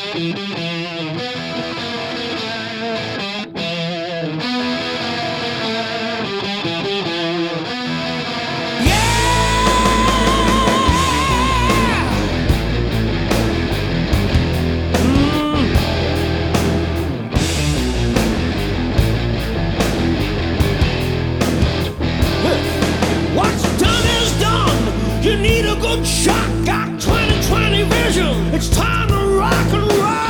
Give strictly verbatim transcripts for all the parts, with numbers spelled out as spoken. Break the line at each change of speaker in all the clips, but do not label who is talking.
Shot got twenty twenty vision. It's time to rock and roll.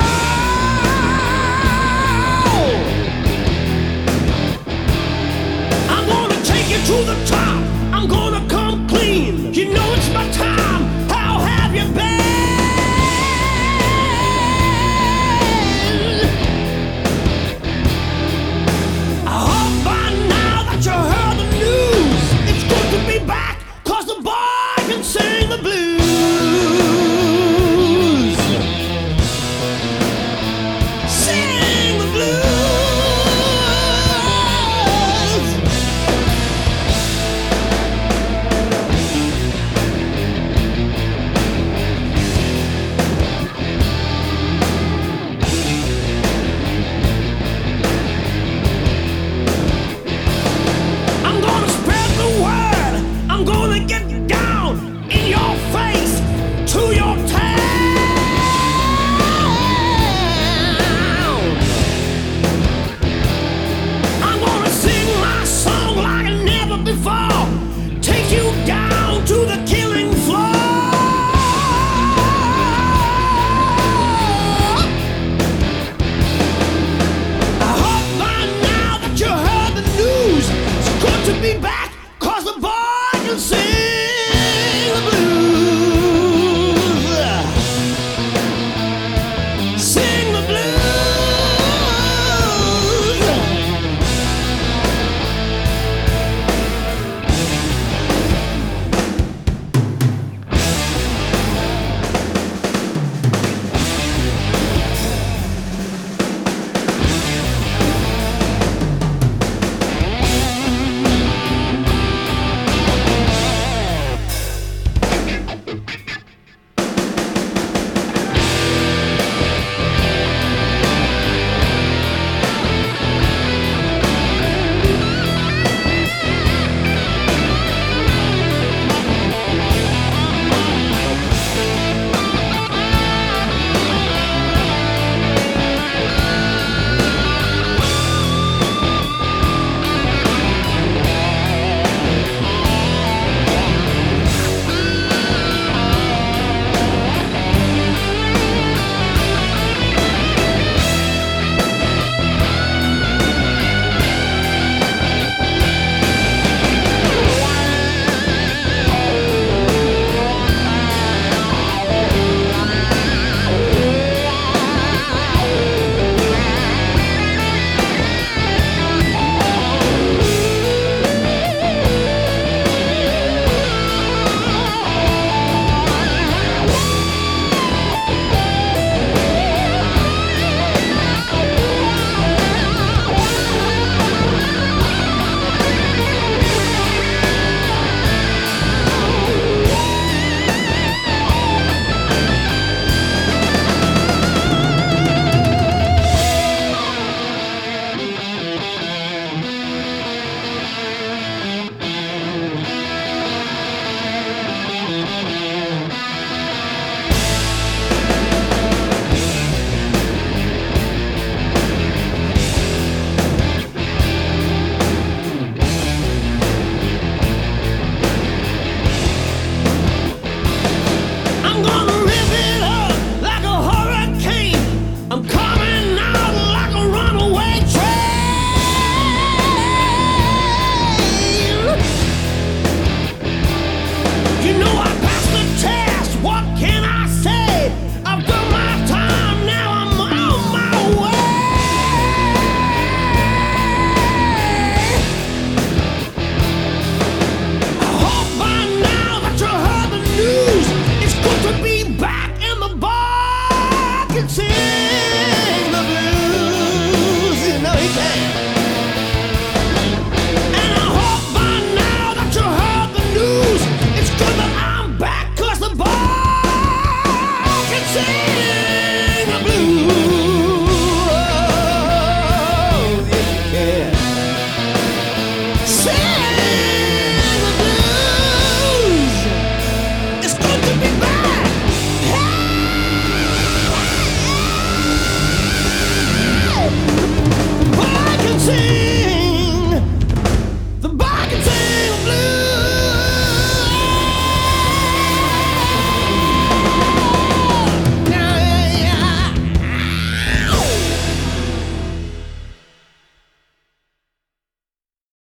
I'm gonna take you to the top. I'm gonna come clean. You know it's my time. How have you been? I hope by now that you heard the news. It's good to be back, 'cause the boy can sing the blues. Sing the blues. I'm gonna spread the word. I'm gonna get down in your face to your town. I'm gonna sing my song like never before. Take you down to the killing floor. I hope by now that you heard the news. It's good to be back, 'cause the boy can sing the blues. Sing the blues. I'm gonna